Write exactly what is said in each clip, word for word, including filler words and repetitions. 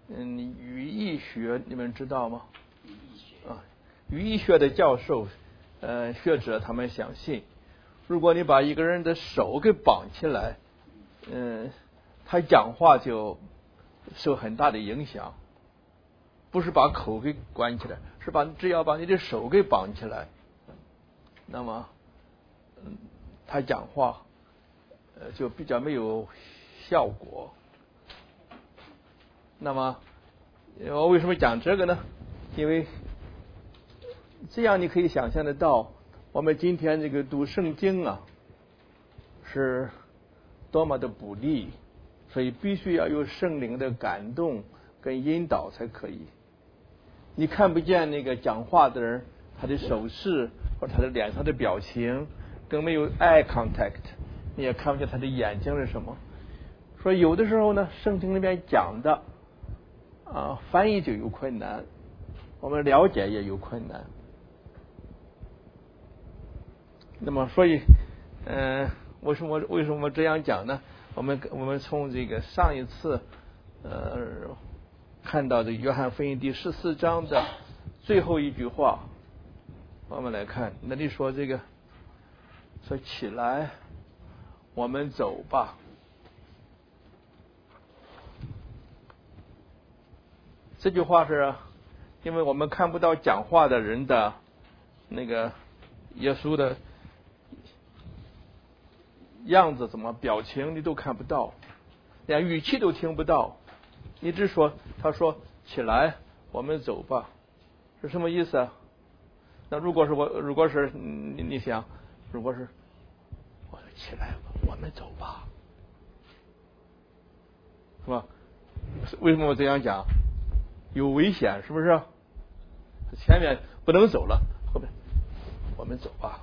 嗯，语义学你们知道吗？语义学啊，语义学的教授，呃，学者他们相信，如果你把一个人的手给绑起来，嗯，他讲话就受很大的影响。不是把口给关起来，是把只要把你的手给绑起来，那么，嗯，他讲话，呃，就比较没有效果。那么，我为什么讲这个呢？因为这样你可以想象得到，我们今天这个读圣经啊，是多么的不利，所以必须要有圣灵的感动跟引导才可以。你看不见那个讲话的人他的手势或者他的脸上的表情，更没有 eye contact， 你也看不见他的眼睛是什么。所以有的时候呢，圣经里面讲的啊，翻译就有困难，我们了解也有困难。那么，所以，嗯、呃，为什么为什么这样讲呢？我们我们从这个上一次，呃，看到的约翰福音第十四章的最后一句话，我们来看，那里说这个，说起来，我们走吧。这句话是，因为我们看不到讲话的人的那个耶稣的样子，怎么表情你都看不到，连语气都听不到，你只说他说起来，我们走吧，是什么意思啊？那如果是我，如果是你你想，如果是我说起来，我们走吧，是吧？为什么我这样讲？有危险，是不是？前面不能走了，后面我们走吧。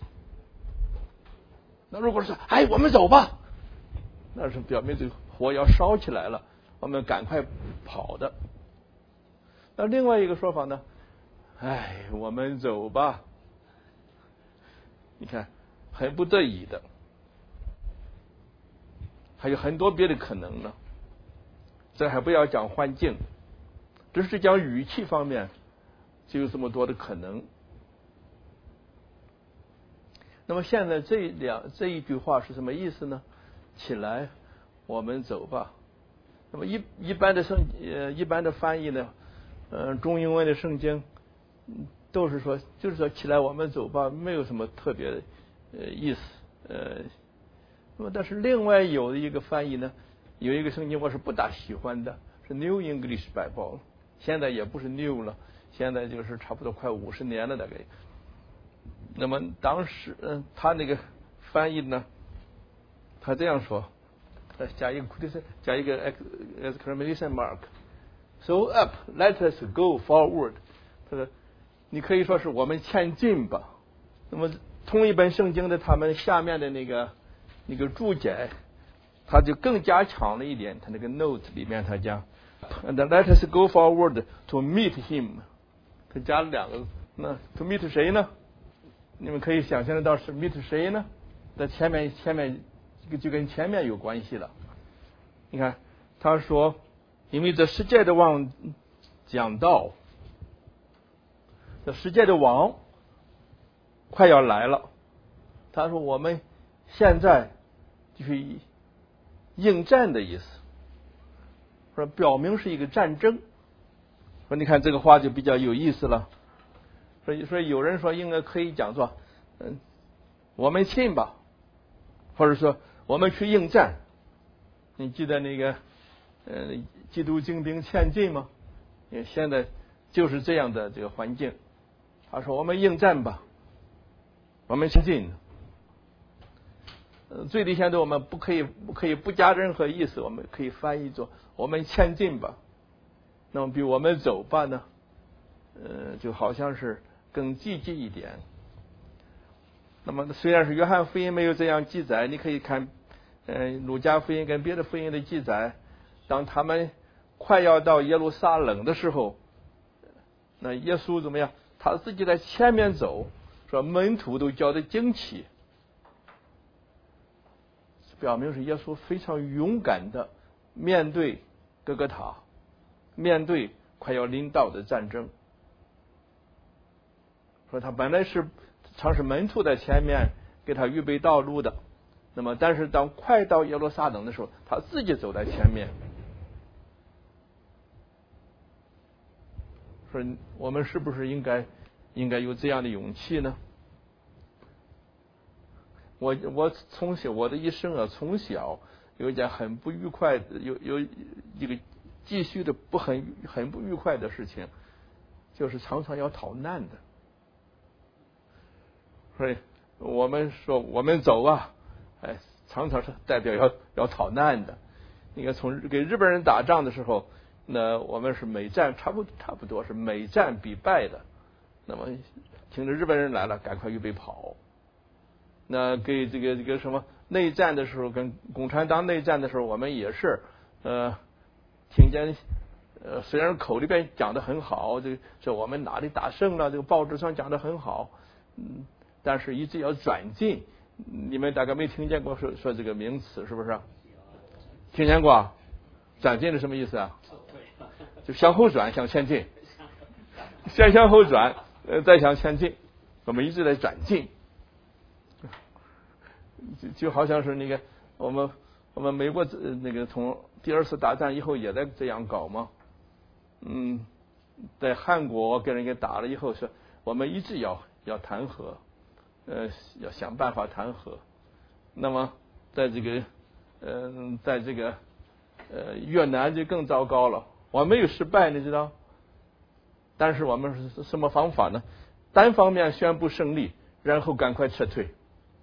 那如果是哎，我们走吧，那是表明这个火要烧起来了，我们赶快跑的。那另外一个说法呢？哎，我们走吧。你看，很不得已的，还有很多别的可能呢。这还不要讲环境，只是讲语气方面，就有这么多的可能。那么现在这两这一句话是什么意思呢？起来，我们走吧。那么一一般的圣呃一般的翻译呢，呃中英文的圣经都是说，就是说起来我们走吧，没有什么特别的呃意思。呃，那么但是另外有的一个翻译呢，有一个圣经我是不大喜欢的，是 New English Bible， 现在也不是 New 了，现在就是差不多快五十年了大概。那么当时，嗯、呃，他那个翻译呢，他这样说，呃，加一个 quotation， 加一个 exclamation mark。So up, let us go forward。他说，你可以说是我们前进吧。那么同一本圣经的他们下面的那个那个注解，他就更加强了一点。他那个 note 里面他讲 ，and let us go forward to meet him。他加了两个，那 to meet 谁呢？你们可以想象得到是 meet 谁呢？在前面前面这个就跟前面有关系了。你看他说，因为这世界的王讲道，这世界的王快要来了。他说我们现在就是应战的意思，说表明是一个战争。说你看这个话就比较有意思了。所以，所以有人说应该可以讲做，嗯，我们信吧，或者说我们去应战。你记得那个，呃，基督精兵前进吗？也现在就是这样的这个环境。他说我们应战吧，我们前进。呃，最低限度我们不可以不可以不加任何意思，我们可以翻译作我们前进吧。那么比我们走吧呢，呃，就好像是更积极一点。那么虽然是约翰福音没有这样记载，你可以看，呃，路加福音跟别的福音的记载，当他们快要到耶路撒冷的时候，那耶稣怎么样？他自己在前面走，说门徒都觉得惊奇，表明是耶稣非常勇敢的面对各各他， 面对快要临到的战争。说他本来是常是门徒在前面给他预备道路的，那么但是当快到耶路撒冷的时候，他自己走在前面。说我们是不是应该应该有这样的勇气呢？我我从小我的一生啊，从小有一件很不愉快的，有有一个继续的不很很不愉快的事情，就是常常要逃难的。所以我们说我们走啊，哎，常常是代表要要逃难的。你看，从给日本人打仗的时候，那我们是每战差不差不多是每战必败的。那么听着日本人来了，赶快预备跑。那给这个这个什么内战的时候，跟共产党内战的时候，我们也是呃听见呃虽然口里边讲的很好，这这我们哪里打胜了，这个报纸上讲的很好，嗯，但是一直要转进。你们大概没听见过说说这个名词，是不是？听见过？转进是什么意思啊？就向后转，向前进，先向后转，呃，再向前进。我们一直在转进。就就好像是那个我们我们美国那个从第二次大战以后也在这样搞嘛，嗯，在韩国跟人给打了以后，是我们一直要要谈和，呃，要想办法谈和。那么在这个嗯、呃，在这个呃越南就更糟糕了，我们没有失败，你知道？但是我们是什么方法呢？单方面宣布胜利，然后赶快撤退。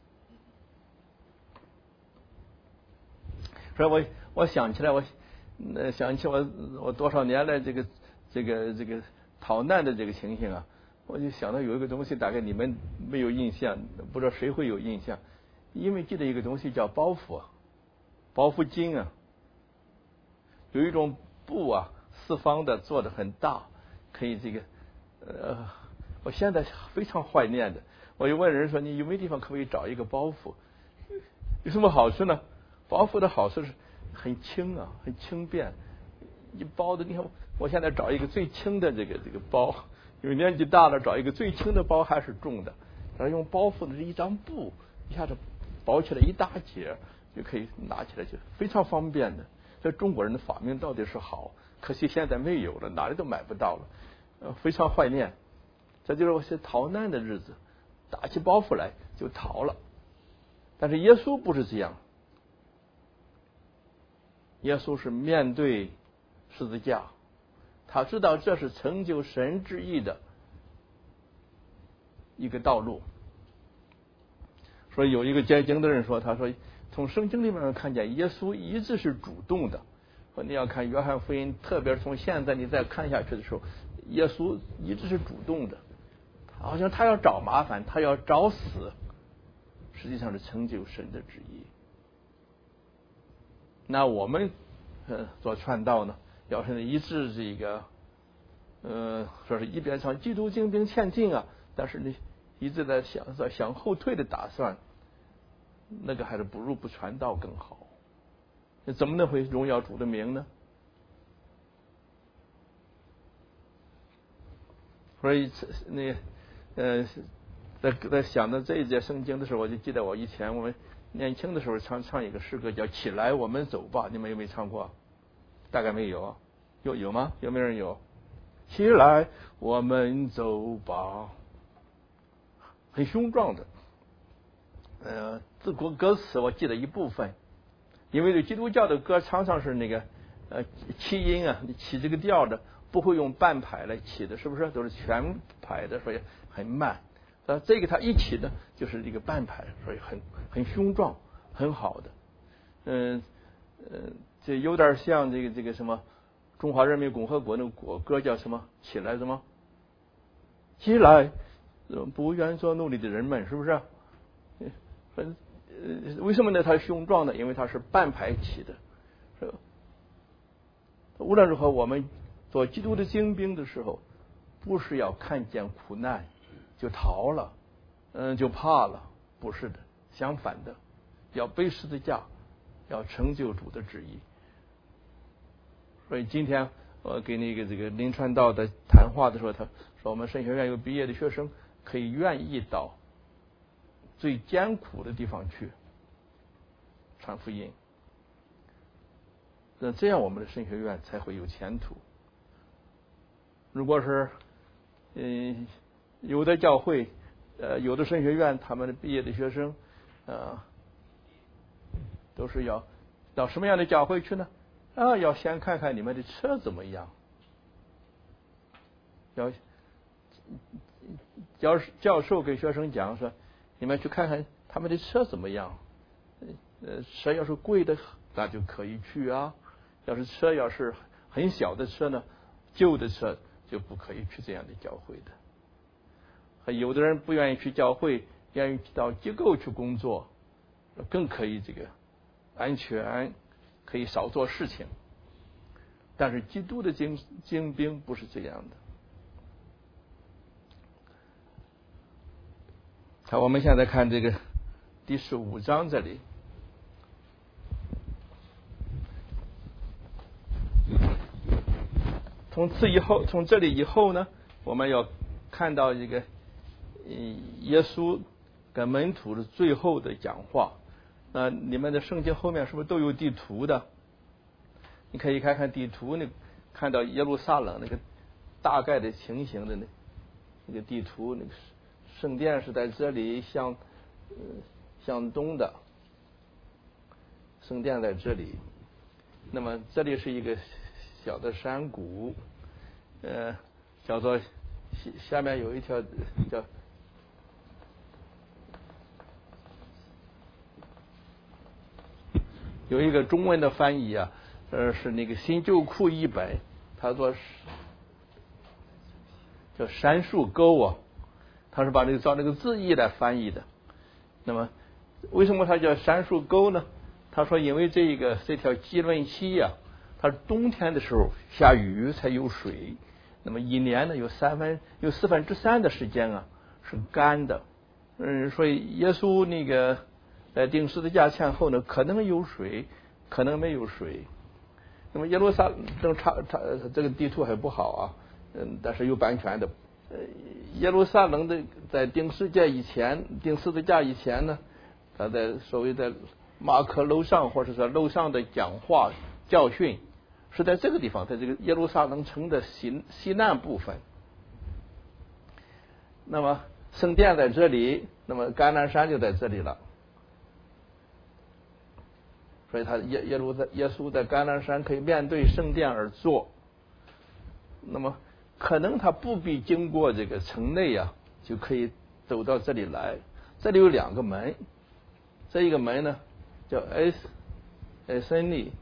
所以我我想起来，我呃想起我我多少年来这个这个这个逃难的这个情形啊，我就想到有一个东西，大概你们没有印象，不知道谁会有印象，因为记得一个东西叫包袱，包袱巾啊，有一种布啊，四方的做的很大，可以这个呃，我现在非常怀念的。我就问人说，你有没有地方可不可以找一个包袱？有什么好处呢？包袱的好处是很轻啊，很轻便。一包的，你看，我现在找一个最轻的这个这个包，因为年纪大了，找一个最轻的包还是重的。然后用包袱的这一张布，一下子包起来一大截，就可以拿起来，就非常方便的。这中国人的发明到底是好，可惜现在没有了，哪里都买不到了。呃，非常怀念。这就是我些逃难的日子，打起包袱来就逃了。但是耶稣不是这样。耶稣是面对十字架，他知道这是成就神旨意的一个道路。所以有一个解经的人说，他说从圣经里面看见耶稣一直是主动的。说你要看约翰福音，特别是从现在你再看下去的时候，耶稣一直是主动的，好像他要找麻烦，他要找死，实际上是成就神的旨意。那我们呃做传道呢，要是一致这个呃说是一边向基督精兵前进啊，但是你一直在想在向后退的打算，那个还是不如不传道更好。那怎么能会荣耀主的名呢？所以那呃在在想到这一节圣经的时候，我就记得我以前我们年轻的时候唱唱一个诗歌叫《起来我们走吧》，你们有没有唱过？大概没有，有有吗？有没有人有？起来我们走吧，很雄壮的。呃，这歌歌词我记得一部分，因为基督教的歌常常是那个呃起音啊，你起这个调的不会用半拍来起的，是不是？都是全拍的，所以很慢。呃，这个它一起呢，就是一个半拍，所以很很雄壮，很好的。嗯呃，这有点像这个这个什么中华人民共和国那个国歌叫什么？起来什么？起来，不愿做奴隶的人们，是不是？呃，为什么呢？它雄壮呢？因为它是半拍起的。是无论如何，我们做基督的精兵的时候，不是要看见苦难就逃了，嗯，就怕了，不是的，相反的，要背十字架，要成就主的旨意。所以今天我给那个这个林传道的谈话的时候，他说我们神学院有毕业的学生可以愿意到最艰苦的地方去传福音，那这样我们的神学院才会有前途。如果是嗯有的教会呃有的神学院他们的毕业的学生呃都是要到什么样的教会去呢？啊，要先看看你们的车怎么样，要教教授给学生讲说，你们去看看他们的车怎么样。呃，车要是贵的，那就可以去啊；要是车要是很小的车呢，旧的车就不可以去这样的教会的。还有的人不愿意去教会，愿意到机构去工作，更可以这个安全，可以少做事情。但是基督的精精兵不是这样的。好，我们现在看这个第十五章这里。从此以后，从这里以后呢，我们要看到一个耶稣跟门徒的最后的讲话。那你们的圣经后面是不是都有地图的？你可以看看地图，那看到耶路撒冷那个大概的情形的那那个地图，那个圣殿是在这里向呃向东的，圣殿在这里。那么这里是一个小的山谷，呃，叫做下面有一条叫有一个中文的翻译啊，呃，是那个新旧库译本，他说叫杉树沟啊，他是把这个照那个字义来翻译的。那么为什么它叫杉树沟呢？他说因为这个这条基伦溪呀、啊。它冬天的时候下雨才有水，那么一年呢有三分有四分之三的时间啊是干的，嗯，所以耶稣那个在钉十字架前后呢，可能有水，可能没有水。那么耶路撒冷差差这个地图还不好啊，嗯，但是有版权的。呃，耶路撒冷的在钉十字架以前，钉十字架以前呢，他在所谓的马可楼上或者是楼上的讲话教训。是在这个地方，在这个耶路撒冷城的西西南部分。那么圣殿在这里，那么橄榄山就在这里了。所以他耶耶路在耶稣在橄榄山可以面对圣殿而坐。那么可能他不必经过这个城内啊，就可以走到这里来。这里有两个门，这一个门呢叫 S S N E。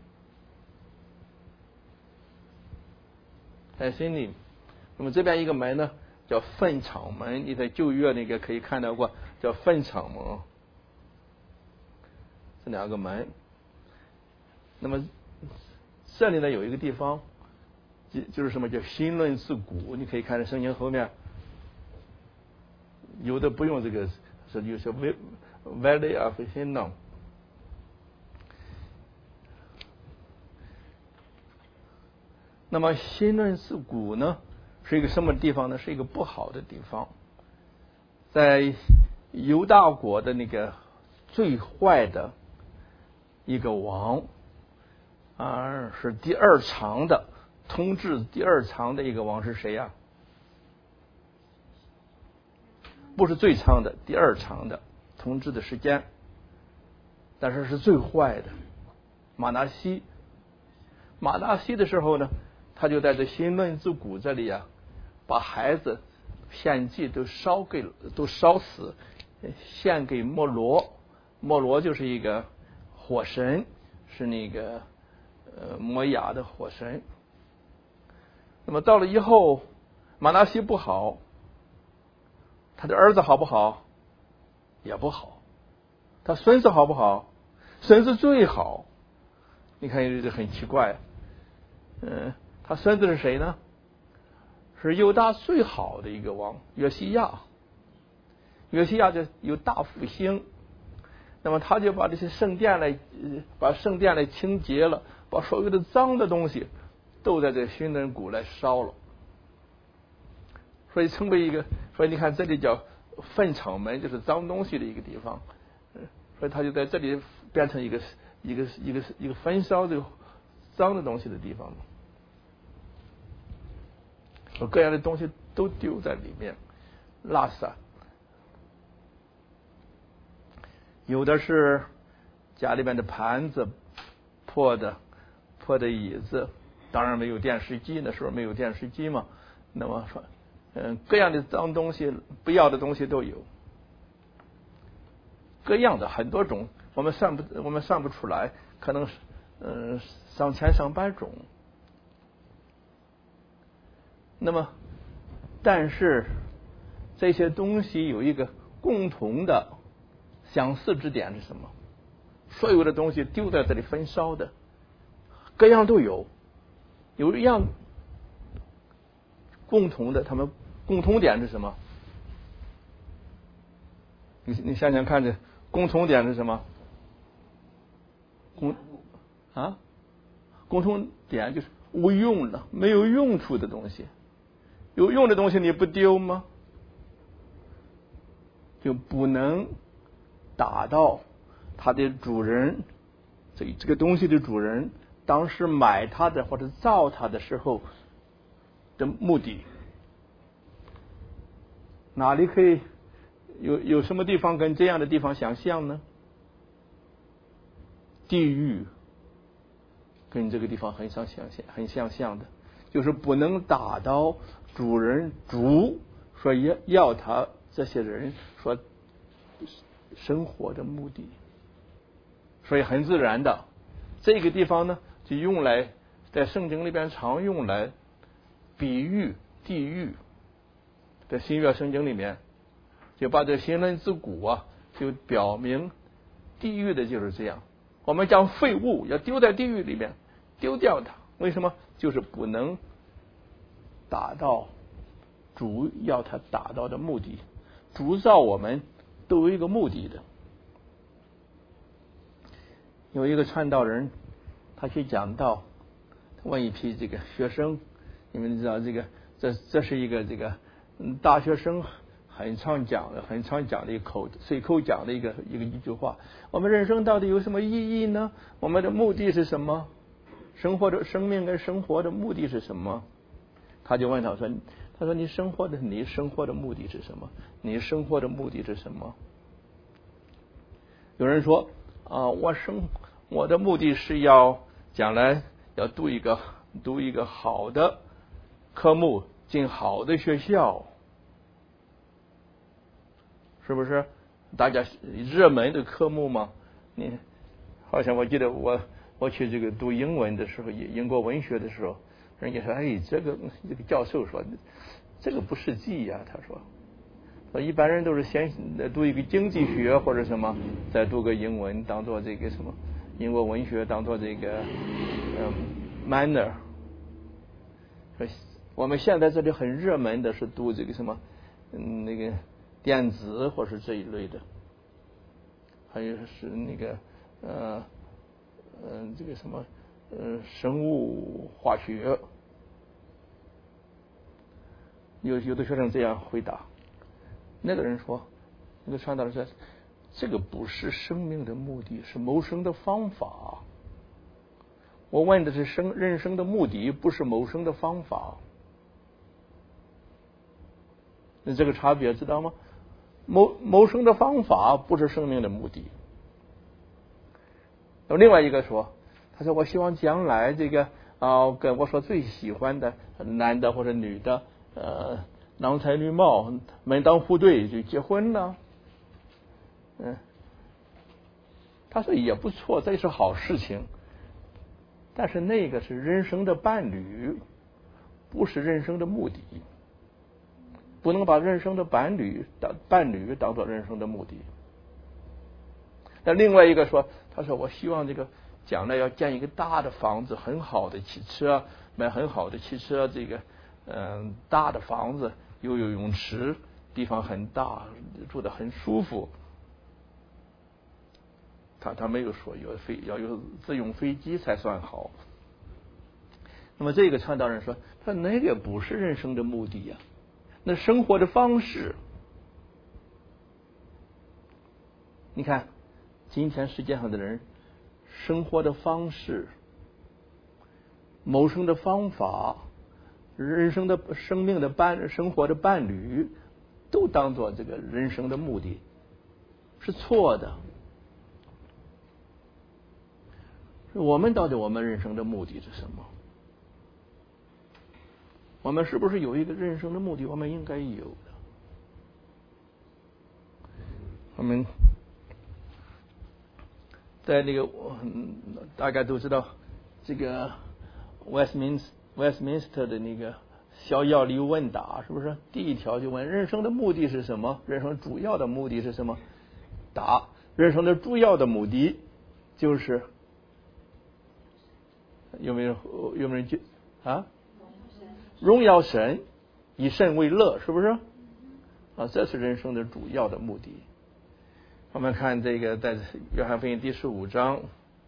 在心里，那么这边一个门呢叫粪场门，你在旧约那个可以看到过，叫粪场门。这两个门，那么这里呢有一个地方，就就是什么叫新论自古，你可以看到圣经后面有的不用这个，是有些 Valley of Hinnom。那么新论自古呢是一个什么地方呢？是一个不好的地方，在犹大国的那个最坏的一个王啊，是第二长的统治第二长的一个王是谁呀、啊？不是最长的，第二长的统治的时间，但是是最坏的马拿西。马拿西的时候呢，他就在这新论自古这里啊，把孩子献祭都烧给都烧死，献给摩罗。摩罗就是一个火神，是那个呃摩亚的火神。那么到了以后，马拿西不好，他的儿子好不好？也不好。他孙子好不好？孙子最好。你看这很奇怪，嗯。他孙子是谁呢？是犹大最好的一个王约西亚。约西亚就有大复兴，那么他就把这些圣殿来，把圣殿来清洁了，把所有的脏的东西都在这寻人谷来烧了，所以成为一个，所以你看这里叫粪场门，就是脏东西的一个地方，所以他就在这里变成一个一个一个一个焚烧这个脏的东西的地方，各样的东西都丢在里面，拉萨，有的是家里面的盘子破的破的椅子，当然没有电视机，那时候没有电视机嘛，那么说嗯各样的脏东西不要的东西都有，各样的很多种，我们算不我们算不出来，可能是嗯上千上百种。那么但是这些东西有一个共同的相似之点是什么？所有的东西丢在这里焚烧的，各样都有，有一样共同的，他们共同点是什么？你你想想看，这共同点是什么？共啊，共同点就是无用的、没有用处的东西。有用的东西你不丢吗？就不能达到它的主人，这这个东西的主人当时买它的或者造它的时候的目的。哪里可以有有什么地方跟这样的地方相像呢？地狱跟这个地方很相像很相像的，就是不能达到主人主说要要他这些人说生活的目的，所以很自然的，这个地方呢就用来在圣经里边常用来比喻地狱，在新约圣经里面就把这新人之谷啊就表明地狱的就是这样，我们将废物要丢在地狱里面，丢掉它，为什么？就是不能达到主要他达到的目的。主造我们都有一个目的的。有一个传道人，他去讲道，问一批这个学生，你们知道这个这这是一个这个嗯大学生很常讲的很常讲的一个口随口讲的一个一个一句话，我们人生到底有什么意义呢？我们的目的是什么？生活的生命跟生活的目的是什么？他就问他说他说你生活的你生活的目的是什么？你生活的目的是什么？有人说啊，我生我的目的是要将来要读一个读一个好的科目，进好的学校，是不是？大家热门的科目嘛，你好像我记得我我去这个读英文的时候，英国文学的时候，人家说哎，这个这个教授说这个不实际呀、啊，他说。一般人都是先读一个经济学或者什么，再读个英文当做这个什么英国文学当做这个嗯 minor。我们现在这里很热门的是读这个什么嗯那个电子或是这一类的，还有是那个呃嗯这个什么呃生物化学。有有的学生这样回答。那个人说，那个传道人说，这个不是生命的目的，是谋生的方法。我问的是生人生的目的，不是谋生的方法。那这个差别知道吗？谋谋生的方法不是生命的目的。有另外一个说，他说我希望将来这个啊，跟我所最喜欢的男的或者女的，呃。郎才女貌，门当户对就结婚了。嗯，他说也不错，这是好事情。但是那个是人生的伴侣，不是人生的目的。不能把人生的伴侣当伴侣当做人生的目的。那另外一个说，他说我希望这个将来要建一个大的房子，很好的汽车，买很好的汽车，这个嗯大的房子。有游泳池，地方很大，住得很舒服。他他没有说有飞要有自用飞机才算好。 那么这个传道人说，他那个不是人生的目的呀、啊，那生活的方式。你看，今天世界上的人生活的方式、谋生的方法、人生的生命的伴、生活的伴侣，都当做这个人生的目的，是错的。我们到底我们人生的目的是什么？我们是不是有一个人生的目的？我们应该有的。我们在那个大家都知道，这个 Westminster Westminster 的那个小要理问答，是不是？第一条就问人生的目的是什么？人生主要的目的是什么？答：人生的主要的目的就是有没有有没有就啊？荣耀神，以神为乐，是不是？啊，这是人生的主要的目的。我们看这个在约翰福音第十五章，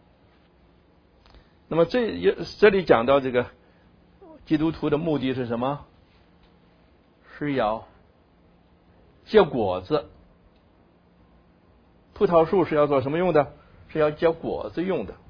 那么这也这里讲到这个基督徒的目的是什么？是要结果子。葡萄树是要做什么用的？是要结果子用的。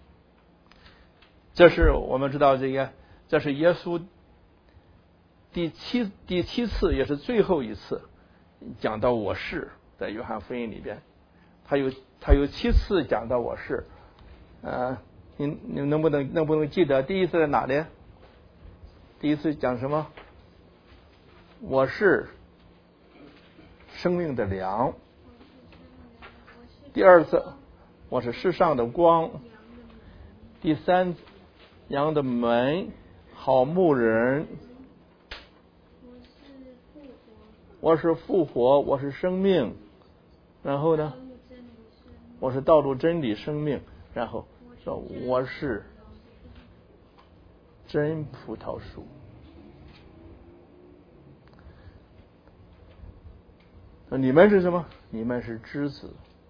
这是我们知道这个，这是耶稣第七第七次也是最后一次讲到我是，在约翰福音里边，他有他有七次讲到我是，呃，你你能不能能不能记得第一次在哪里？第一次讲什么？我是生命的粮。第二次，我是世上的光。第三，羊的门，好牧人。我是复活，我是生命。然后呢？我是道路真理生命。然后说我是真葡萄树。你们是什么？你们是枝子，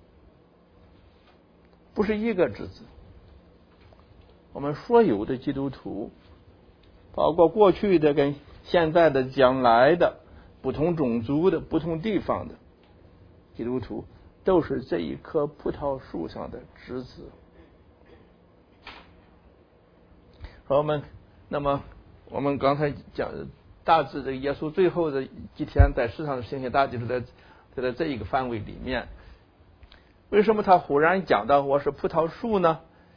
不是一个枝子。我们所有的基督徒，包括过去的跟现在的将来的不同种族的不同地方的基督徒，都是这一棵葡萄树上的枝子。我们那么我们刚才讲大致的耶稣最后的几天在世上的行刑，大致是在就在这一个范围里面。为什么他忽然讲到我是葡萄树呢？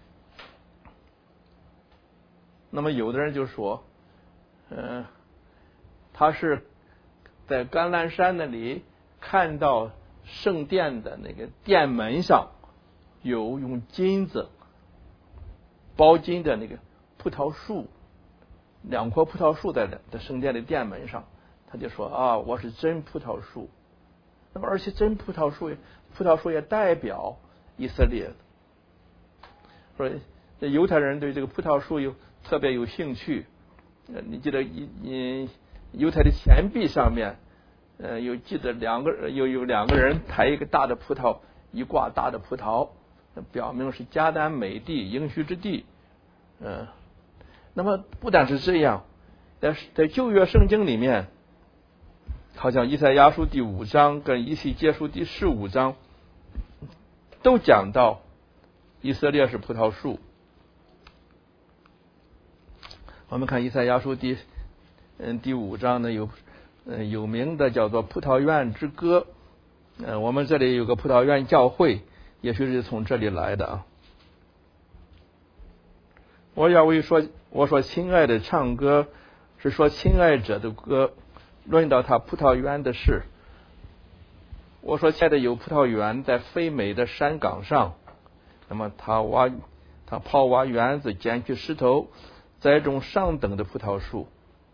那么有的人就说，嗯、呃，他是在橄榄山那里看到圣殿的那个殿门上有用金子包金的那个葡萄树，两棵葡萄树在在圣殿的殿门上，他就说啊，我是真葡萄树。那么而且真葡萄树，葡萄树也代表以色列。所以犹太人对这个葡萄树有特别有兴趣。呃，你记得一犹太的钱币上面，呃，有记得两个有有两个人抬一个大的葡萄，一挂大的葡萄，表明是迦南美地应许之地。嗯、呃，那么不但是这样，在在旧约圣经里面，好像以赛亚书第五章跟以西结书第十五章都讲到以色列是葡萄树。我们看以赛亚书第嗯第五章呢，有嗯有名的叫做葡萄园之歌。嗯，我们这里有个葡萄园教会，也许是从这里来的啊。我要为说我说亲爱的唱歌，是说亲爱者的歌。论到他葡萄园的事，我说现在有葡萄园在肥美的山岗上，那么他挖他刨挖园子，捡取石头，栽种上等的葡萄树。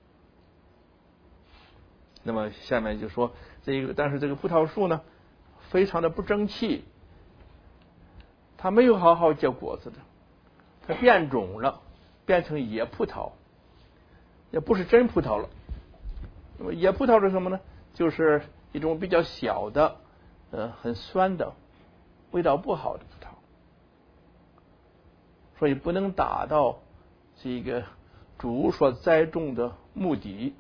那么下面就说这个，但是这个葡萄树呢，非常的不争气，它没有好好结果子的，它变种了，变成野葡萄，也不是真葡萄了。那么野葡萄是什么呢？就是一种比较小的，呃，很酸的，味道不好的葡萄，所以不能达到这个主所栽种的目的。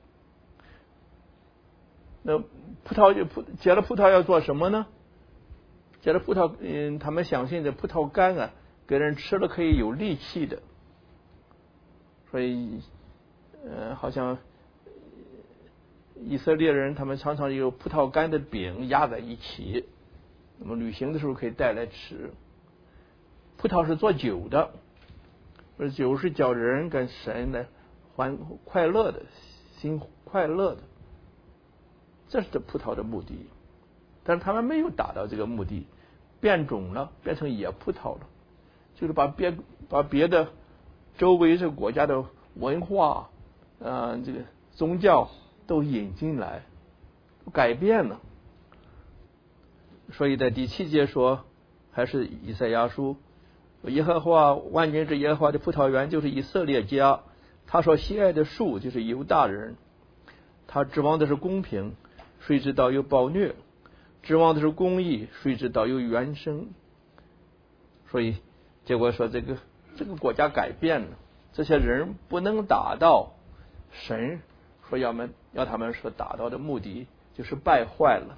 那葡萄葡结了葡萄要做什么呢？结了葡萄，嗯，他们相信这葡萄干啊，给人吃了可以有力气的，所以，呃，好像以色列人他们常常有葡萄干的饼压在一起，那么旅行的时候可以带来吃。葡萄是做酒的，而酒是叫人跟神来欢快乐的，心快乐的。这是这葡萄的目的，但是他们没有达到这个目的，变种了，变成野葡萄了，就是把别把别的周围这个国家的文化，呃，这个宗教都引进来，改变了。所以在第七节说，还是以赛亚书，耶和华万军之耶和华的葡萄园就是以色列家，他所喜爱的树就是犹大人，他指望的是公平。谁知道有暴虐，指望的是公义，谁知道有怨声。所以结果说这个这个国家改变了，这些人不能达到神说要们要他们所达到的目的，就是败坏了。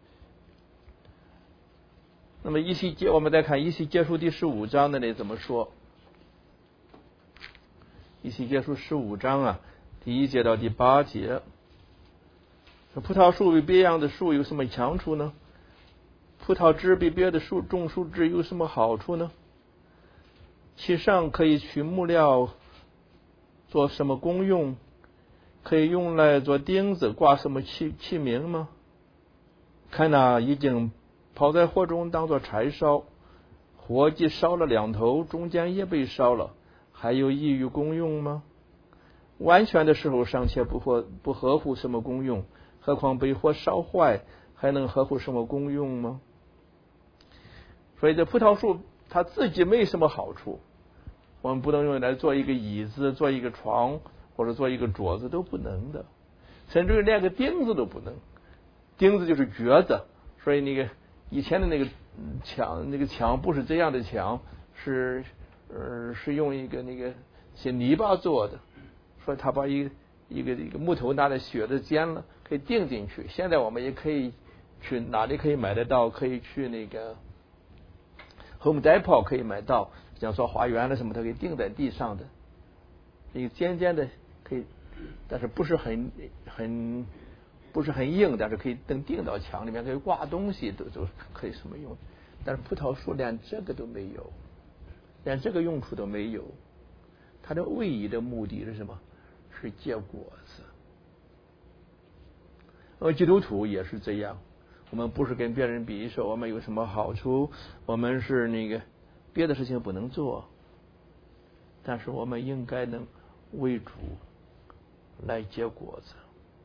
那么以西结我们再看以西结书第十五章那里怎么说？以西结书十五章啊，第一节到第八节。葡萄树比别样的树有什么强处呢？葡萄枝比别的树种树枝有什么好处呢？其上可以取木料做什么功用？可以用来做钉子，挂什么器器皿吗？看那已经抛在火中当作柴烧，火既烧了两头，中间也被烧了，还有异于功用吗？完全的时候尚且不合不合乎什么功用，何况被火烧坏，还能合乎什么功用吗？所以这葡萄树它自己没什么好处，我们不能用来做一个椅子，做一个床，或者做一个桌子，都不能的，甚至于连个钉子都不能。钉子就是橛子，所以那个以前的那个墙，那个墙不是这样的墙，是呃是用一个那个些泥巴做的，所以他把一个一个一个木头拿来削的尖了，可以钉进去。现在我们也可以去哪里可以买得到？可以去那个 Home Depot 可以买到，像说花园了什么，它可以钉在地上的，一个尖尖的，可以，但是不是很很不是很硬，但是可以能钉到墙里面，可以挂东西，都都可以什么用。但是葡萄树连这个都没有，连这个用处都没有。它的唯一的目的是什么？是结果子。而基督徒也是这样，我们不是跟别人比说我们有什么好处，我们是那个别的事情不能做，但是我们应该能为主来结果子。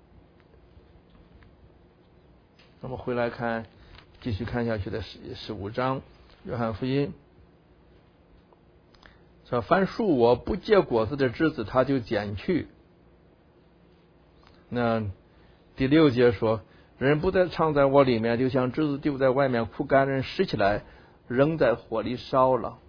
那么回来看，继续看下去的十十五章，约翰福音说：“凡树我不结果子的枝子，他就剪去。”那第六节说：“人不再藏在我里面，就像枝子丢在外面枯干，人拾起来扔在火里烧了。”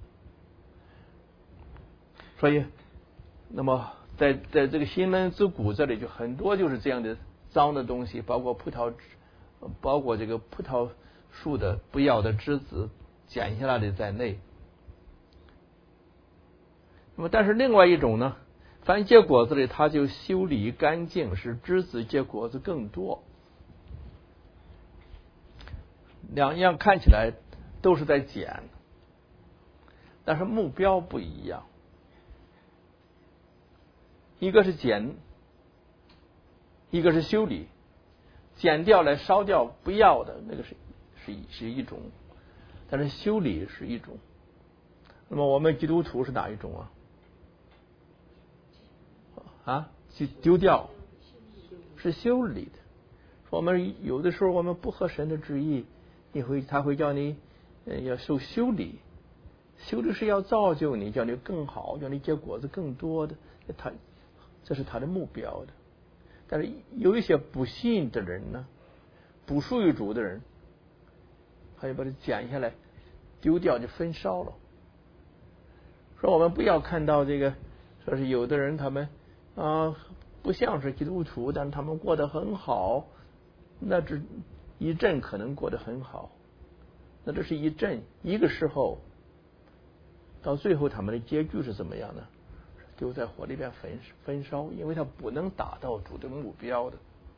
所以，那么在在这个新门之谷这里，就很多就是这样的脏的东西，包括葡萄。包括这个葡萄树的不要的枝子剪下来的在内。那么但是另外一种呢，凡结果子的它就修理干净，使枝子结果子更多。两样看起来都是在剪，但是目标不一样。一个是剪，一个是修理。剪掉来烧掉不要的那个是是是一种，但是修理是一种。那么我们基督徒是哪一种啊？啊，去丢掉是修理的。我们有的时候我们不合神的旨意，你会他会叫你呃要受修理，修理是要造就你，叫你更好，叫你结果子更多的，他这是他的目标的。但是有一些不信的人呢，不属于主的人，他就把它剪下来丢掉，就焚烧了。说我们不要看到这个说是有的人他们啊不像是基督徒，但他们过得很好，那这一阵可能过得很好，那这是一阵，一个时候，到最后他们的结局是怎么样呢？丢在火里边焚焚烧，因为他不能达到主的目标的。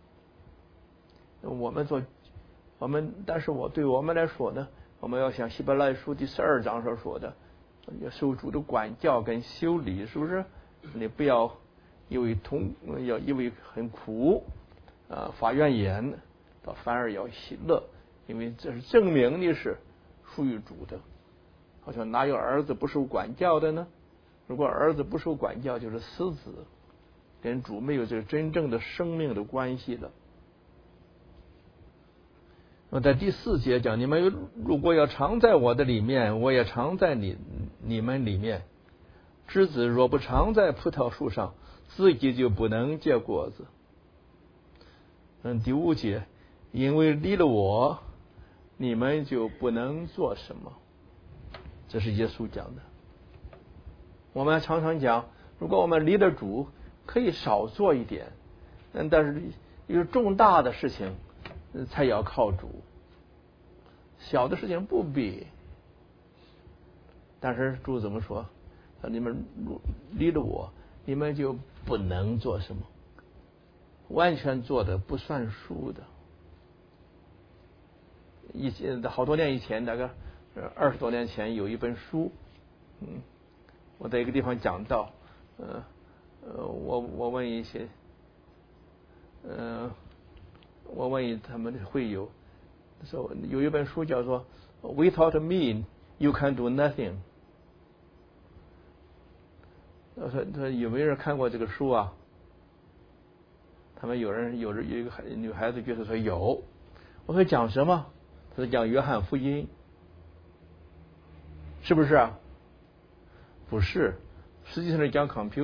我们做我们，但是我对我们来说呢，我们要像希伯来书第十二章所说的，要受主的管教跟修理，是不是？你不要因为痛，要因为很苦啊发怨言，倒反而要喜乐，因为这是证明你是属于主的。好像哪有儿子不受管教的呢？如果儿子不受管教，就是死子，跟主没有这个真正的生命的关系了。那在第四节讲，你们如果要常在我的里面，我也常在你你们里面。枝子若不常在葡萄树上，自己就不能结果子。嗯，第五节，因为离了我，你们就不能做什么。这是耶稣讲的。我们常常讲，如果我们离了主，可以少做一点，嗯，但是有重大的事情才要靠主，小的事情不必。但是主怎么说？你们离了我，你们就不能做什么，完全做的不算数的。以前好多年以前，大概二十多年前，有一本书，嗯，我在一个地方讲到，呃呃，我我问一些，呃，我问他们的会友，说有一本书叫做 "Without me, you can do nothing"。我说他有没有人看过这个书啊？他们有人有有一个女孩子举手说有。我说讲什么？他说讲约翰福音，是不是啊？不是，实际上是讲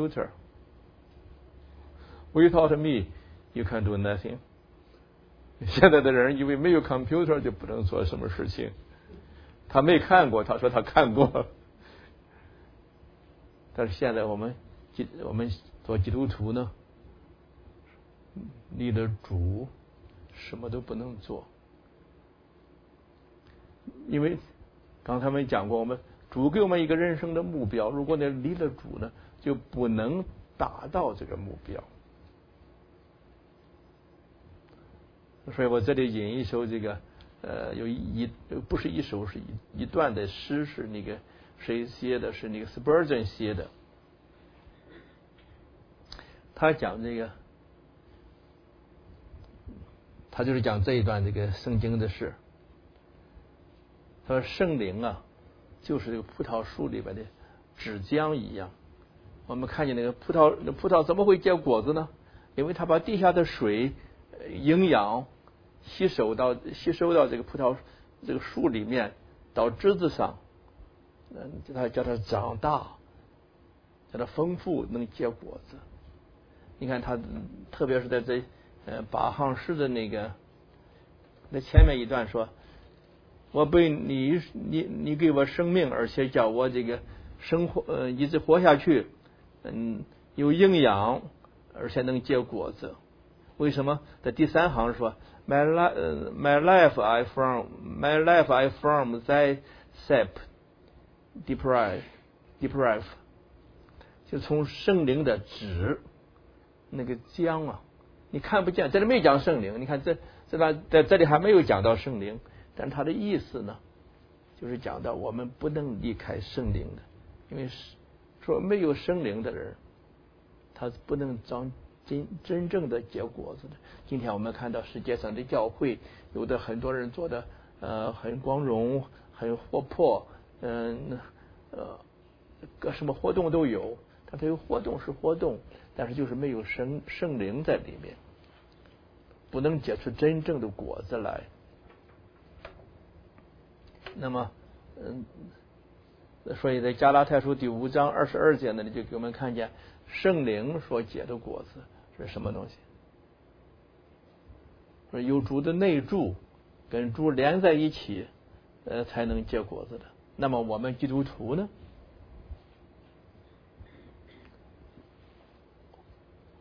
computer。Without me, you can do nothing。现在的人以为没有 computer 就不能做什么事情。他没看过，他说他看过。但是现在我们我们做基督徒呢，离了主，什么都不能做，因为刚才我们讲过，我们主给我们一个人生的目标，如果你离了主呢，就不能达到这个目标。所以我这里引一首这个呃，有一不是一首，是一一段的诗，是那个。谁写的？是那个 Spurgeon 写的。他讲这个，他就是讲这一段这个圣经的事。他说圣灵啊，就是这个葡萄树里边的汁浆一样。我们看见那个葡萄，那葡萄怎么会结果子呢？因为它把地下的水、营养吸收到吸收到这个葡萄这个树里面，到枝子上。嗯，叫它叫它长大，叫它丰富，能结果子。你看它，特别是在这呃八行诗的那个那前面一段说，我被你你你给我生命，而且叫我这个生活呃一直活下去，嗯，有营养，而且能结果子。为什么？在第三行说 ，My life, my life I from, my life I from thy sap。deprive deprive 就从圣灵的汁那个浆啊，你看不见，这里没讲圣灵，你看这这吧，在这里还没有讲到圣灵，但它的意思呢，就是讲到我们不能离开圣灵的，因为说没有圣灵的人，他不能长真真正的结果子的。今天我们看到世界上的教会，有的很多人做的呃很光荣，很活泼。嗯，呃，个什么活动都有，它这个活动是活动，但是就是没有圣圣灵在里面，不能结出真正的果子来。那么，嗯，所以在加拉太书第五章二十二节那里就给我们看见圣灵所结的果子是什么东西？说有主的内住，跟主连在一起，呃，才能结果子的。那么我们基督徒呢？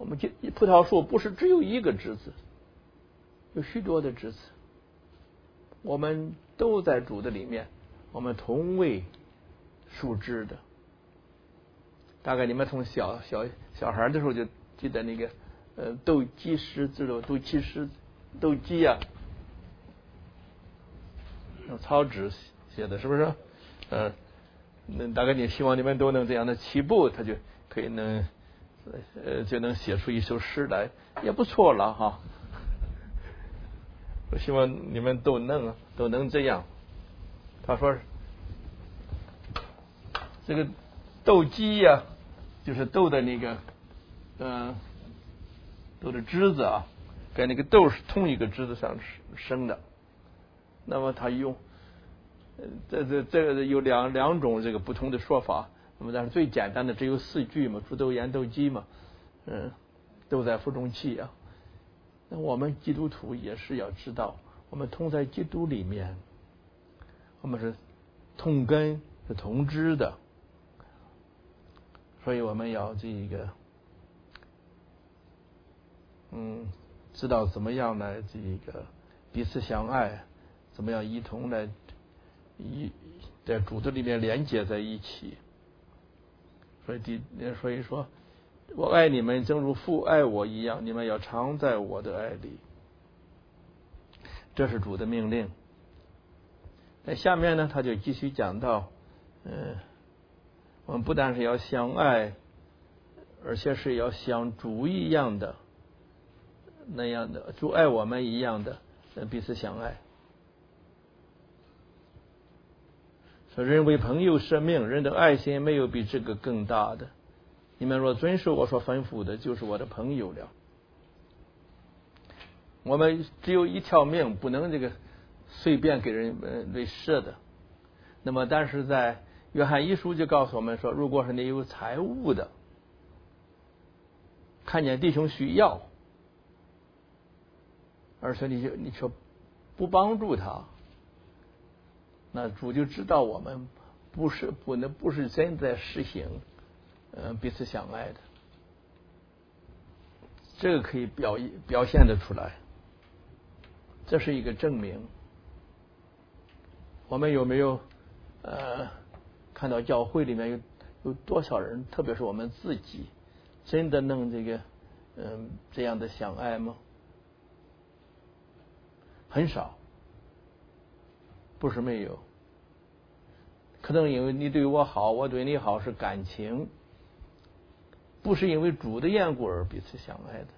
我们葡萄树不是只有一个枝子，有许多的枝子，我们都在主的里面，我们同为树枝的。大概你们从小小小孩的时候就记得那个呃斗鸡师，知道斗鸡师斗鸡呀、啊，用草纸写的，是不是？嗯、呃，那大概你希望你们都能这样的起步，他就可以能呃就能写出一首诗来，也不错了哈。我希望你们都能都能这样。他说这个斗鸡呀、啊，就是豆的那个嗯、呃、豆的枝子啊，跟那个豆是同一个枝子上生的。那么他用这这这个有两两种这个不同的说法。那么但是最简单的只有四句嘛，煮豆盐豆鸡嘛，嗯，都在腹中气啊。那我们基督徒也是要知道，我们同在基督里面，我们是同根是同枝的，所以我们要这个嗯，知道怎么样来这个彼此相爱，怎么样一同来一在主的里面连接在一起。所以第所以说我爱你们正如父爱我一样，你们要常在我的爱里，这是主的命令。那下面呢他就继续讲到嗯，我们不但是要相爱，而且是要像主一样的那样的主爱我们一样的彼此相爱。说人为朋友舍命，人的爱心没有比这个更大的。你们若遵守我所吩咐的，就是我的朋友了。我们只有一条命，不能这个随便给人类舍的。那么但是在约翰一书就告诉我们说，如果是你有财物的，看见弟兄需要，而且你就你却不帮助他，那主就知道我们不是不能不是真在实行呃彼此相爱的。这个可以表表现得出来，这是一个证明。我们有没有呃看到教会里面有有多少人，特别是我们自己，真的能这个嗯、呃、这样的相爱吗？很少，不是没有。可能因为你对我好，我对你好是感情，不是因为主的缘故而彼此相爱的。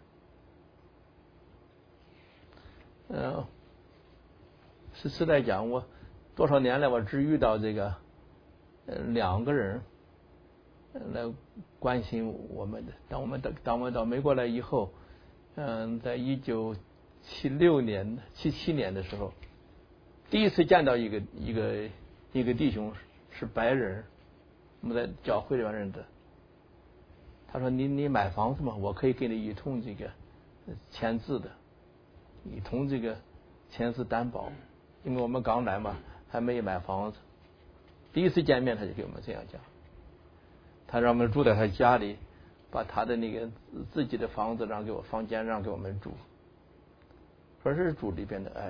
嗯、呃，是实在讲，我多少年来我只遇到这个呃两个人来关心我们的。当我们到当我们到美国来以后，嗯、呃，在一九七六年、七七年的时候，第一次见到一个一个一个弟兄是白人，我们在教会里面认得。他说：“你你买房子吗？我可以给你一同这个签字的，一同这个签字担保，因为我们刚来嘛，还没买房子。”第一次见面他就给我们这样讲，他让我们住在他家里，把他的那个自己的房子让给我，房间让给我们住。说这是主里边的爱。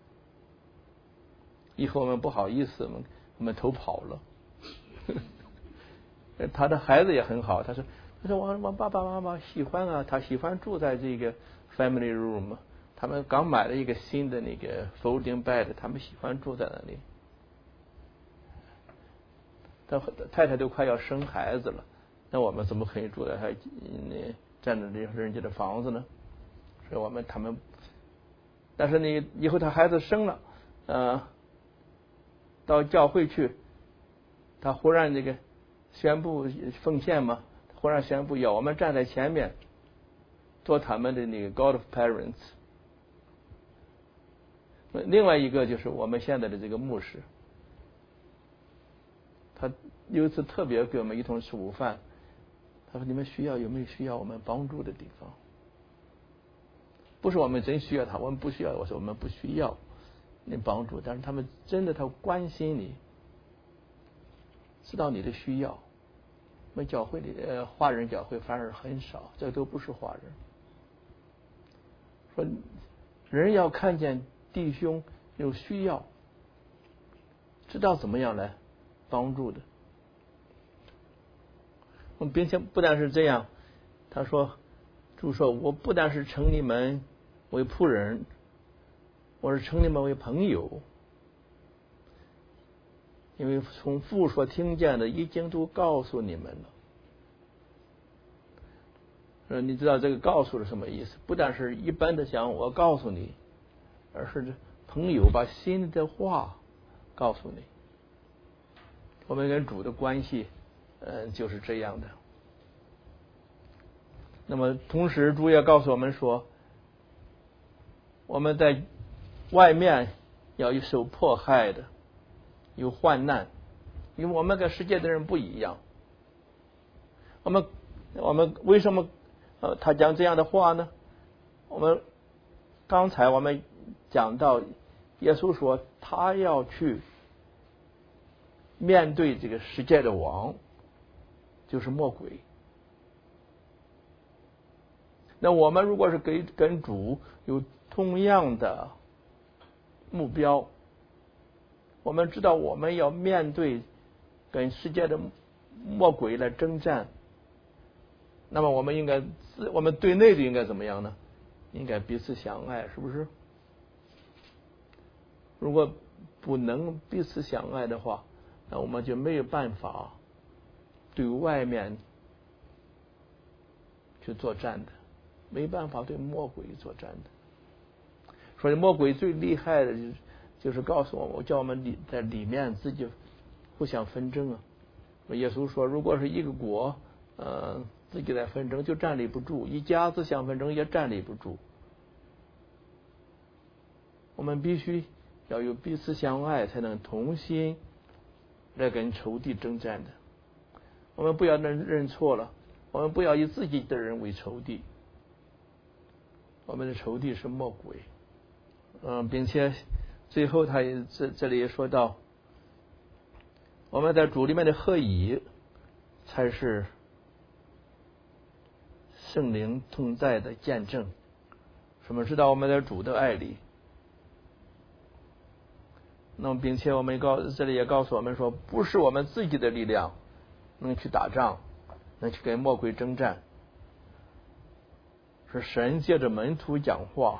以后我们不好意思，我们我们偷跑了。他的孩子也很好，他说他说我我爸爸妈妈喜欢啊，他喜欢住在这个 family room， 他们刚买了一个新的那个 folding bed， 他们喜欢住在那里。他太太都快要生孩子了，那我们怎么可以住在他那占着人家的房子呢？所以我们他们，但是你以后他孩子生了，呃，到教会去，他忽然这个宣布奉献嘛，忽然宣布要我们站在前面做他们的那个 God of Parents。另外一个就是我们现在的这个牧师，他有一次特别给我们一同吃午饭，他说：“你们需要有没有需要我们帮助的地方？”不是我们真需要他，我们不需要。我说我们不需要你帮助，但是他们真的他关心你，知道你的需要， 我们教会里呃华人教会反而很少，这都不是华人。说人要看见弟兄有需要，知道怎么样来帮助的。并且不但是这样，他说主说我不但是称你们为仆人，我是称你们为朋友，因为从父所听见的已经都告诉你们了。呃，你知道这个告诉是什么意思？不但是一般的讲我告诉你，而是朋友把心里的话告诉你。我们跟主的关系呃就是这样的。那么同时主也告诉我们说，我们在外面要有受迫害的，有患难，因为我们跟世界的人不一样。我们我们为什么呃他讲这样的话呢？我们刚才我们讲到耶稣说他要去面对这个世界的王，就是魔鬼。那我们如果是跟跟主有同样的目标，我们知道我们要面对跟世界的魔鬼来征战，那么我们应该我们对内的应该怎么样呢？应该彼此相爱，是不是？如果不能彼此相爱的话，那我们就没有办法对外面去作战的，没办法对魔鬼作战的。所以魔鬼最厉害的就是就是告诉我们，叫我们里在里面自己互相纷争啊。耶稣说，如果是一个国呃自己在纷争，就站立不住；一家自相纷争也站立不住。我们必须要有彼此相爱，才能同心来跟仇敌征战的。我们不要认认错了，我们不要以自己的人为仇敌，我们的仇敌是魔鬼。嗯，并且最后他也这这里也说到，我们在主里面的合一才是圣灵同在的见证。什么知道我们在主的爱里？那么并且我们告这里也告诉我们说，不是我们自己的力量能去打仗，能去跟魔鬼征战，是神借着门徒讲话，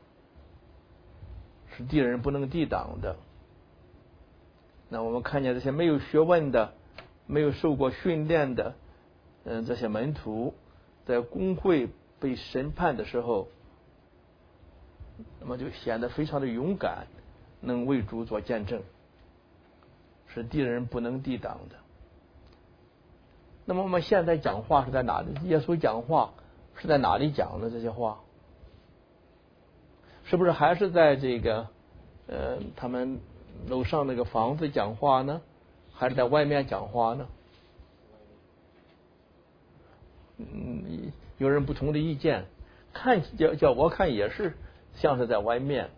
是敌人不能抵挡的。那我们看见这些没有学问的、没有受过训练的，嗯，这些门徒在公会被审判的时候，那么就显得非常的勇敢，能为主做见证，是敌人不能抵挡的。那么我们现在讲话是在哪里？耶稣讲话是在哪里讲的这些话？是不是还是在这个呃他们楼上那个房子讲话呢？还是在外面讲话呢？嗯，有人不同的意见，看叫叫我看也是像是在外面，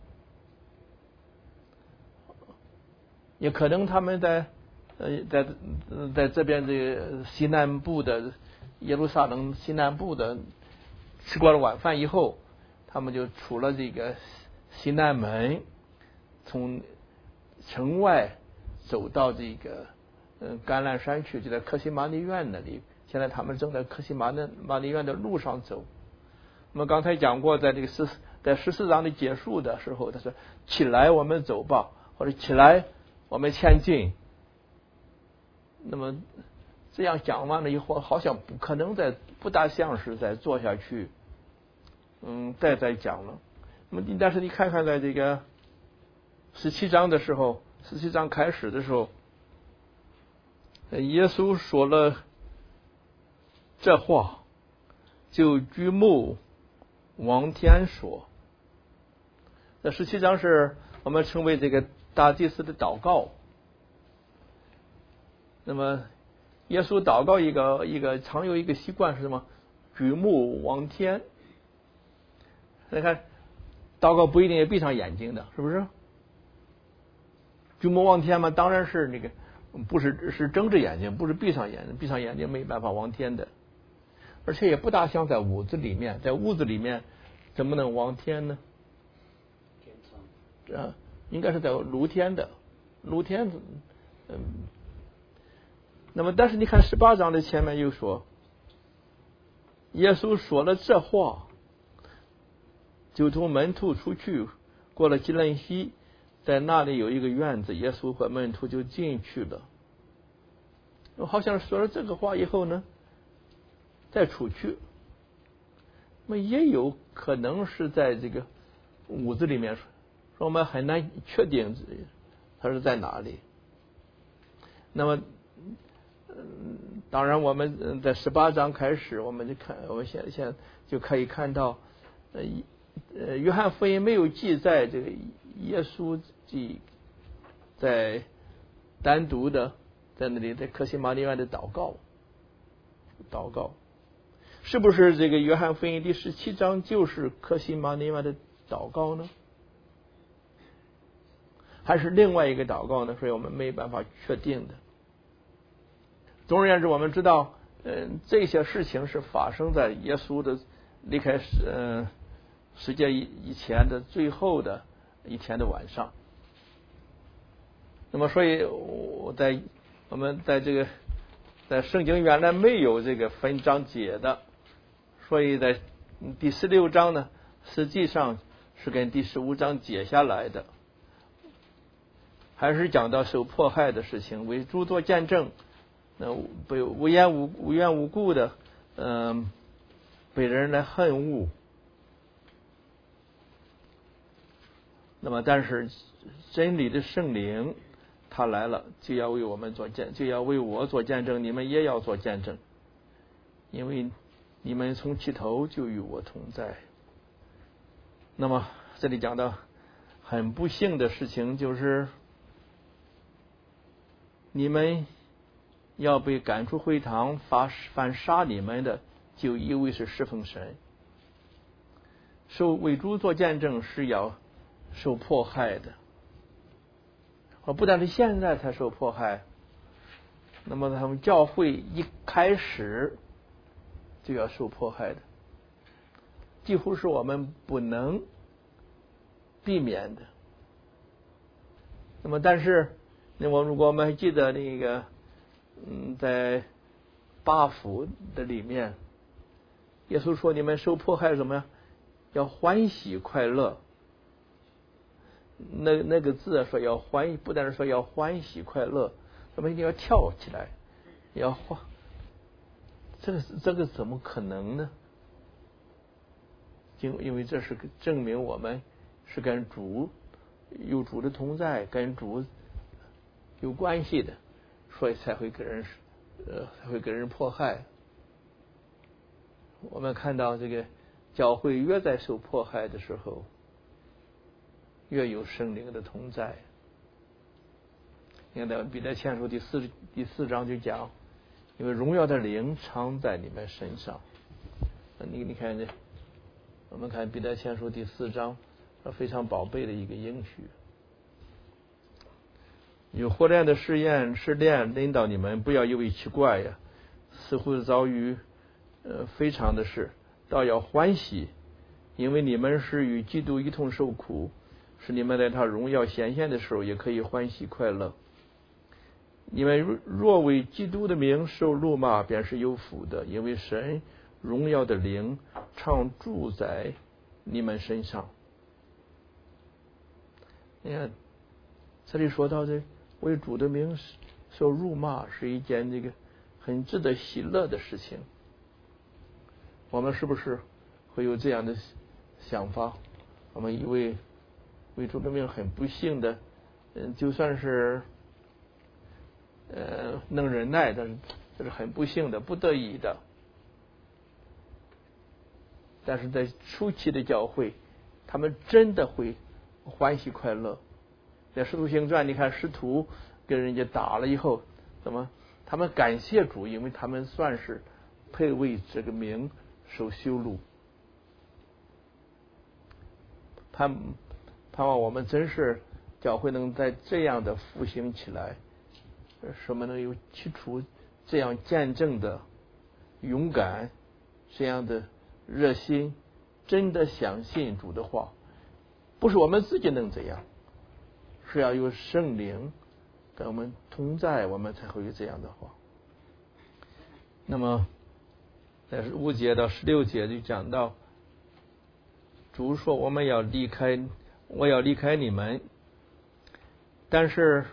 也可能他们在呃在在这边这个西南部的耶路撒冷西南部的吃过了晚饭以后，他们就出了这个西南门，从城外走到这个嗯橄榄山去，就在克西马尼园那里。现在他们正在克西马尼马尼园的路上走。我们刚才讲过，在这个十在十四章的结束的时候，他说：“起来，我们走吧，或者起来，我们前进。”那么这样讲完了以后，好像不可能再不大像是再做下去，嗯，再再讲了。那么但是你看看，在这个十七章的时候，十七章开始的时候，耶稣说了这话，就举目往天说。那十七章是我们称为这个大祭司的祷告。那么耶稣祷告一个一个常有一个习惯是什么？举目望天。你看，祷告不一定也闭上眼睛的，是不是？举目望天嘛，当然是那个不是是睁着眼睛，不是闭上眼睛，闭上眼睛没办法望天的，而且也不大像在屋子里面，在屋子里面怎么能望天呢？啊，应该是在露天的，露天，嗯。那么，但是你看十八章的前面又说，耶稣说了这话，就从门徒出去，过了基伦西，在那里有一个院子，耶稣和门徒就进去了。好像说了这个话以后呢，再出去，那么也有可能是在这个屋子里面说，说我们很难确定他是在哪里。那么，嗯，当然我们在十八章开始，我们就看，我们现现在就可以看到，呃，呃，约翰福音没有记载这个耶稣记在单独的在那里在客西马尼园的祷告，祷告，是不是这个约翰福音第十七章就是客西马尼园的祷告呢？还是另外一个祷告呢？所以我们没办法确定的。总而言之，我们知道，嗯、呃，这些事情是发生在耶稣的离开世嗯、呃、世界以以前的最后的一天的晚上。那么，所以我在我们在这个在圣经原来没有这个分章节的，所以在第十六章呢，实际上是跟第十五章解下来的，还是讲到受迫害的事情，为主做见证。那被无缘无无缘无故的，嗯、呃，被人来恨恶。那么，但是真理的圣灵他来了，就要为我们做见，就要为我做见证，你们也要做见证，因为你们从起头就与我同在。那么，这里讲到很不幸的事情，就是你们要被赶出会堂，凡杀你们的，就以为是侍奉神。受为主做见证是要受迫害的，而不但是现在才受迫害，那么他们教会一开始就要受迫害的，几乎是我们不能避免的。那么，但是，那么如果我们还记得那个。嗯，在八福的里面，耶稣说：“你们受迫害什么呀？要欢喜快乐。”那那个字说要欢，不但是说要欢喜快乐，咱们一定要跳起来，要欢。这个这个怎么可能呢？因因为这是证明我们是跟主有主的同在，跟主有关系的。所以才会给人呃才会给人迫害。我们看到这个教会越在受迫害的时候，越有圣灵的同在。你看在彼得前书第四第四章就讲，因为荣耀的灵常在你们身上。你你看这，我们看彼得前书第四章，非常宝贝的一个应许。有火炼的试验试炼领导你们，不要以为奇怪呀，似乎遭遇呃非常的事，倒要欢喜，因为你们是与基督一同受苦，使你们在他荣耀显现的时候也可以欢喜快乐。你们若为基督的名受辱骂，便是有福的，因为神荣耀的灵常住在你们身上。你看这里说到这为主的名受辱骂是一件这个很值得喜乐的事情。我们是不是会有这样的想法？我们以为为主的名很不幸的，嗯，就算是呃能忍耐，但是这是很不幸的，不得已的。但是在初期的教会，他们真的会欢喜快乐。在《使徒行传》，你看使徒跟人家打了以后，怎么？他们感谢主，因为他们算是配为这个名受羞辱。盼盼望我们真是教会能在这样的复兴起来， 使我们能有起初这样见证的勇敢，这样的热心，真的相信主的话，不是我们自己能这样，是要有圣灵跟我们同在，我们才会有这样的话。那么在五节到十六节就讲到，主说我们要离开，我要离开你们，但是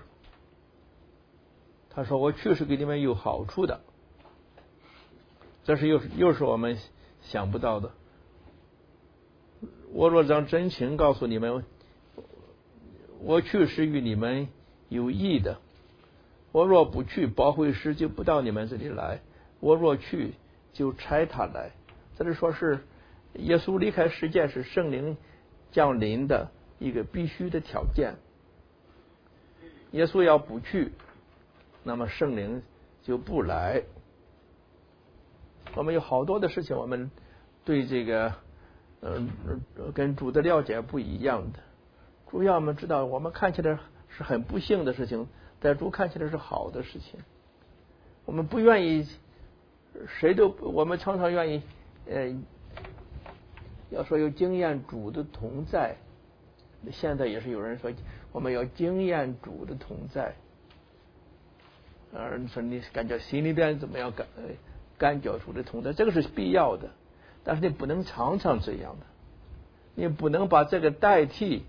他说我去是给你们有好处的，这是又又是我们想不到的。我若将真情告诉你们，我去是与你们有益的。我若不去，保惠师就不到你们这里来；我若去，就差他来。这里说是耶稣离开世界是圣灵降临的一个必须的条件。耶稣要不去，那么圣灵就不来。我们有好多的事情，我们对这个嗯、呃、跟主的了解不一样的。主要我们知道，我们看起来是很不幸的事情，但主看起来是好的事情。我们不愿意，谁都我们常常愿意，呃，要说有经验主的同在。现在也是有人说，我们要经验主的同在。呃，说你感觉心里边怎么样感感觉主的同在，这个是必要的，但是你不能常常这样的，你不能把这个代替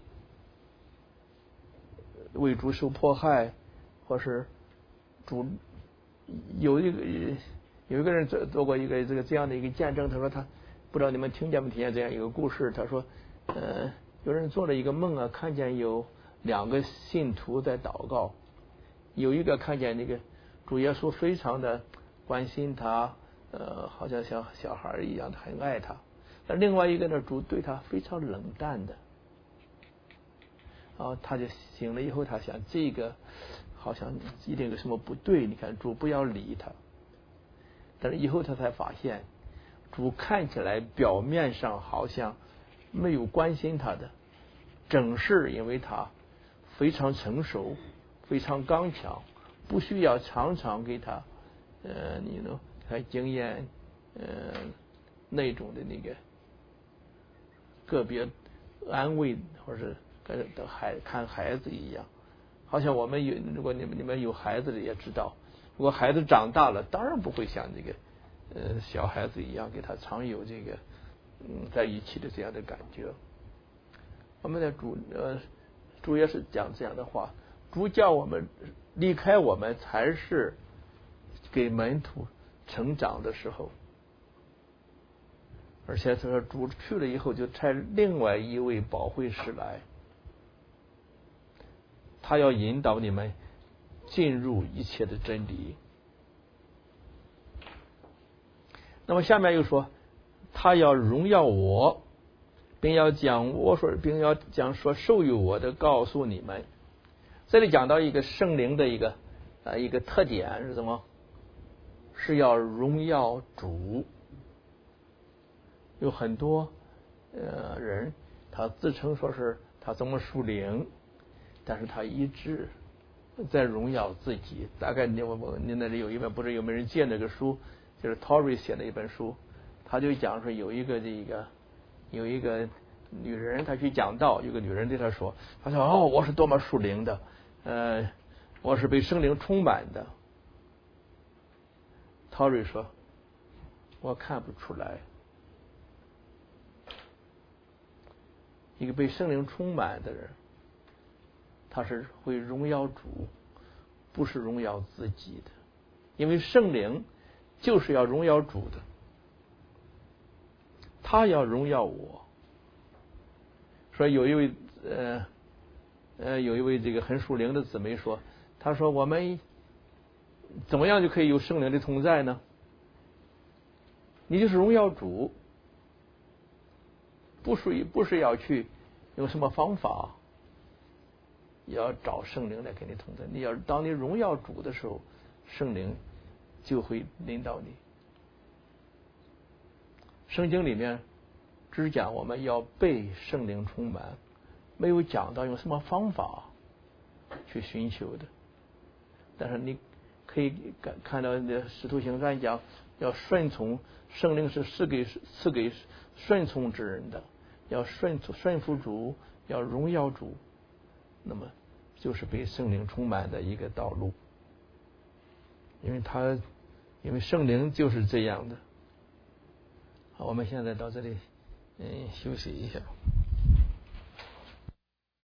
为主受迫害，或是主有一个有一个人做做过一个这个这样的一个见证，他说他不知道你们听见没听见这样一个故事，他说呃有人做了一个梦啊，看见有两个信徒在祷告，有一个看见那个主耶稣非常的关心他，呃好像像小孩一样的很爱他，但另外一个呢，主对他非常冷淡的。然后他就醒了以后，他想这个好像一定有什么不对，你看主不要理他。但是以后他才发现，主看起来表面上好像没有关心他的，正是因为他非常成熟，非常刚强，不需要常常给他呃你呢还经验呃那种的那个个别安慰或者跟的孩看孩子一样。好像我们有，如果你们你们有孩子的也知道，如果孩子长大了，当然不会像这个呃小孩子一样给他常有这个嗯在一起的这样的感觉。我们的主呃主也是讲这样的话，主叫我们离开我们才是给门徒成长的时候。而且他说主去了以后就差另外一位保惠师来，他要引导你们进入一切的真理。那么下面又说，他要荣耀我，并要将我说，并要将说授予我的告诉你们。这里讲到一个圣灵的一个呃一个特点是什么？是要荣耀主。有很多呃人，他自称说是他怎么属灵，但是他一直在荣耀自己。大概你我我你那里有一本，不知有没有人借那个书，就是 Torrey 写的一本书，他就讲说有一个这个有一个女人，她去讲道，有个女人对他说，他说哦我是多么属灵的，呃我是被圣灵充满的。Torrey 说我看不出来。一个被圣灵充满的人，他是会荣耀主，不是荣耀自己的，因为圣灵就是要荣耀主的，他要荣耀我。说有一位呃呃有一位这个很属灵的姊妹说，他说我们怎么样就可以有圣灵的同在呢？你就是荣耀主，不属于不是要去用什么方法，要找圣灵来跟你同在。你要当你荣耀主的时候，圣灵就会领导你。圣经里面只讲我们要被圣灵充满，没有讲到用什么方法去寻求的。但是你可以看看到那使徒行传讲要顺从，圣灵是赐给赐给顺从之人的，要顺顺服主，要荣耀主，那么就是被圣灵充满的一个道路。因为他因为圣灵就是这样的。好，我们现在到这里嗯休息一下。